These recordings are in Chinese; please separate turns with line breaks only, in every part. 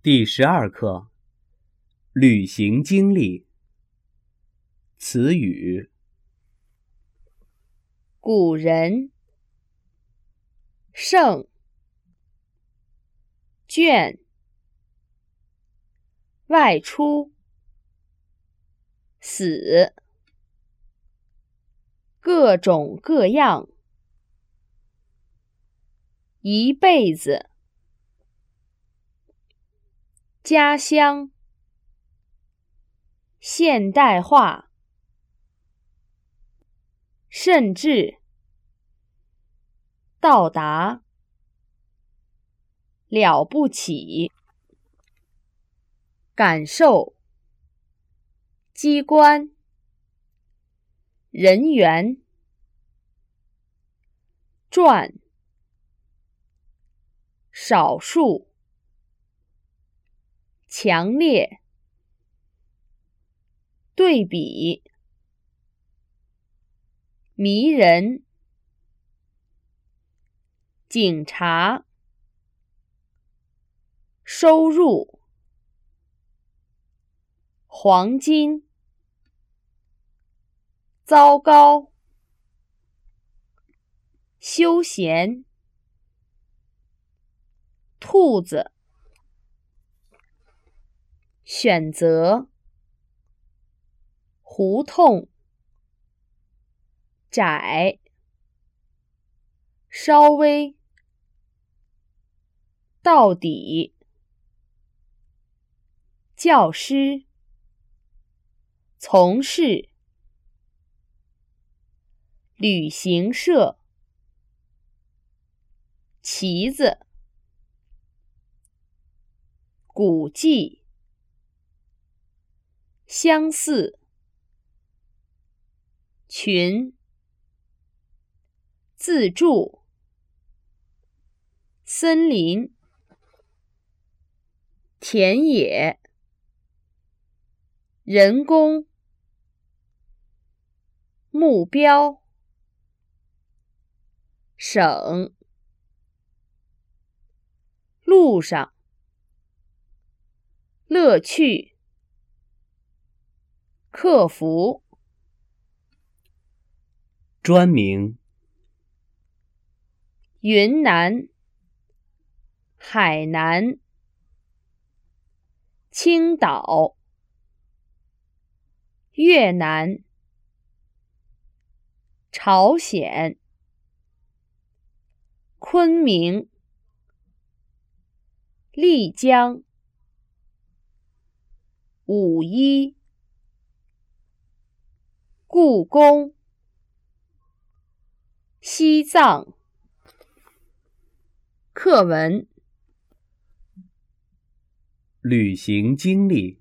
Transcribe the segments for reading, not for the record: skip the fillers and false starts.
第12课旅行经历。词语：
古人、圣、卷、外出、死、各种各样、一辈子、家乡、现代化、甚至、到达、了不起、感受、机关、人员、传、少数、强烈、对比、迷人、警察、收入、黄金、糟糕、休闲、兔子、选择、胡同、窄、稍微、到底、教师、从事、旅行社、旗子、古迹、相似、群、自助、森林、田野、人工、目标、省、路上、乐趣、克服、
专名：
云南、海南、青岛、越南、朝鲜、昆明、丽江、五一、故宫、西藏。课文：
旅行经历。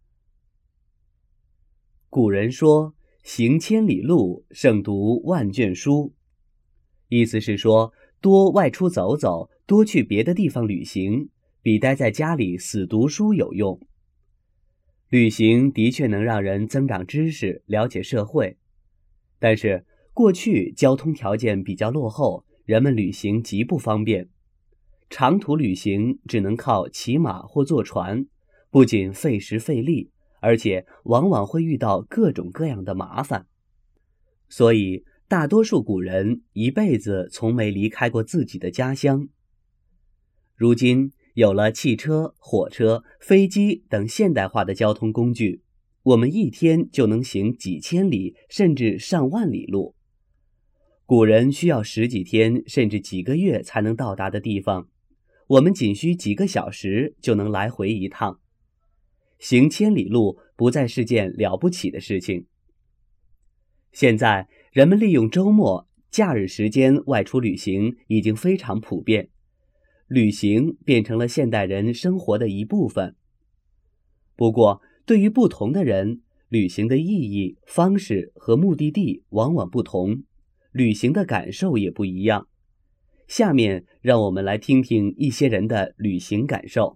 古人说，行千里路，胜读万卷书。意思是说，多外出走走，多去别的地方旅行，比待在家里死读书有用。旅行的确能让人增长知识，了解社会。但是，过去交通条件比较落后，人们旅行极不方便。长途旅行只能靠骑马或坐船，不仅费时费力，而且往往会遇到各种各样的麻烦。所以，大多数古人一辈子从没离开过自己的家乡。如今，有了汽车、火车、飞机等现代化的交通工具，我们一天就能行几千里，甚至上万里路。古人需要10几天，甚至几个月才能到达的地方，我们仅需几个小时就能来回一趟。行千里路不再是件了不起的事情。现在，人们利用周末、假日时间外出旅行已经非常普遍，旅行变成了现代人生活的一部分。不过，对于不同的人，旅行的意义、方式和目的地往往不同，旅行的感受也不一样。下面让我们来听听一些人的旅行感受。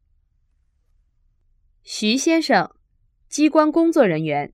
徐先生，机关工作人员。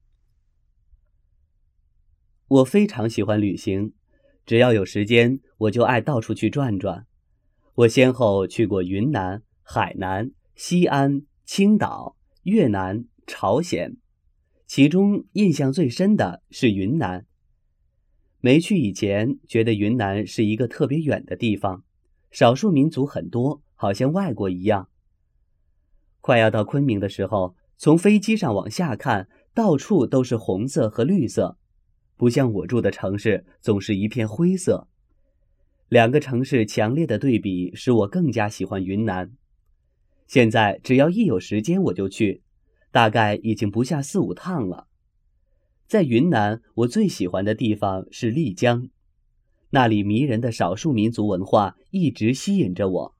我非常喜欢旅行，只要有时间，我就爱到处去转转。我先后去过云南、海南、 西安、青岛、越南、朝鲜，其中印象最深的是云南。没去以前，觉得云南是一个特别远的地方，少数民族很多，好像外国一样。快要到昆明的时候，从飞机上往下看，到处都是红色和绿色，不像我住的城市总是一片灰色。两个城市强烈的对比使我更加喜欢云南。现在只要一有时间我就去，大概已经不下4、5趟了。在云南，我最喜欢的地方是丽江，那里迷人的少数民族文化一直吸引着我。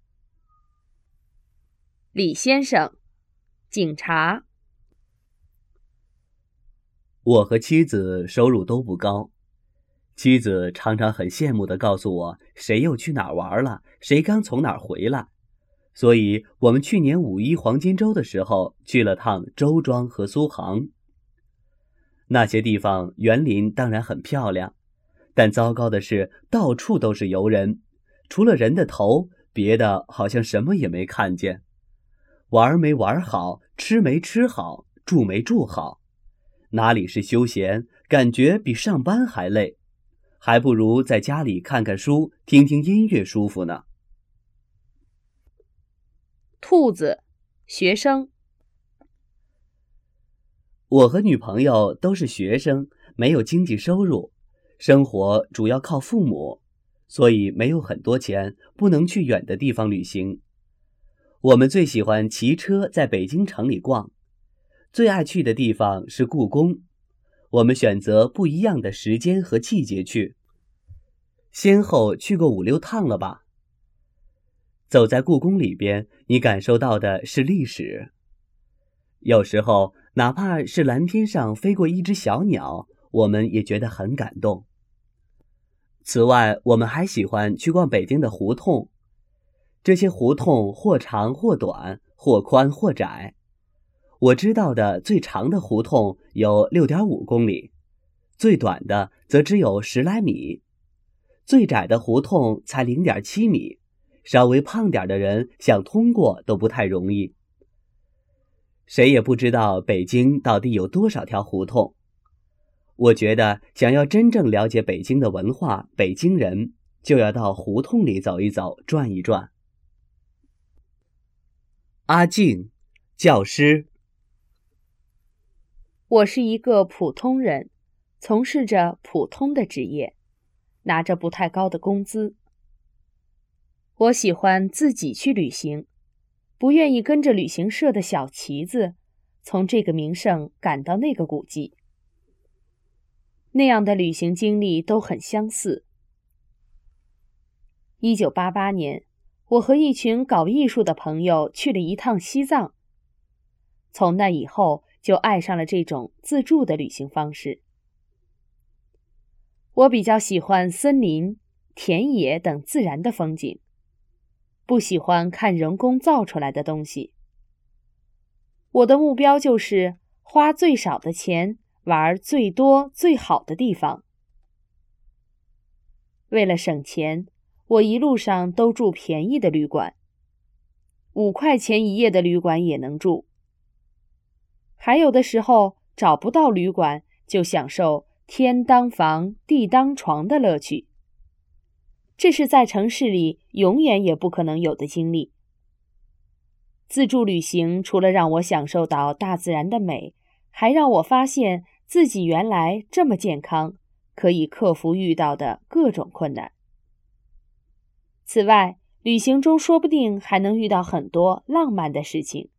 李先生，警察。
我和妻子收入都不高，妻子常常很羡慕地告诉我谁又去哪儿玩了，谁刚从哪儿回来。所以我们去年5·1黄金周的时候去了趟周庄和苏杭。那些地方园林当然很漂亮，但糟糕的是到处都是游人，除了人的头，别的好像什么也没看见。玩没玩好，吃没吃好，住没住好，哪里是休闲，感觉比上班还累，还不如在家里看看书，听听音乐舒服呢。
兔子，学生。
我和女朋友都是学生，没有经济收入，生活主要靠父母，所以没有很多钱，不能去远的地方旅行。我们最喜欢骑车在北京城里逛，最爱去的地方是故宫。我们选择不一样的时间和季节去，先后去过5、6趟了吧。走在故宫里边，你感受到的是历史。有时候，哪怕是蓝天上飞过一只小鸟，我们也觉得很感动。此外，我们还喜欢去逛北京的胡同。这些胡同或长或短，或宽或窄。我知道的最长的胡同有6.5公里，最短的则只有10来米，最窄的胡同才0.7米，稍微胖点的人想通过都不太容易。谁也不知道北京到底有多少条胡同。我觉得想要真正了解北京的文化，北京人就要到胡同里走一走，转一转。阿静，教师。
我是一个普通人，从事着普通的职业，拿着不太高的工资。我喜欢自己去旅行，不愿意跟着旅行社的小旗子，从这个名胜赶到那个古迹。那样的旅行经历都很相似。1988年，我和一群搞艺术的朋友去了一趟西藏。从那以后，就爱上了这种自助的旅行方式。我比较喜欢森林、田野等自然的风景，不喜欢看人工造出来的东西。我的目标就是花最少的钱，玩最多最好的地方。为了省钱，我一路上都住便宜的旅馆，5块钱一夜的旅馆也能住。还有的时候找不到旅馆，就享受天当房地当床的乐趣。这是在城市里永远也不可能有的经历。自助旅行除了让我享受到大自然的美，还让我发现自己原来这么健康，可以克服遇到的各种困难。此外，旅行中说不定还能遇到很多浪漫的事情。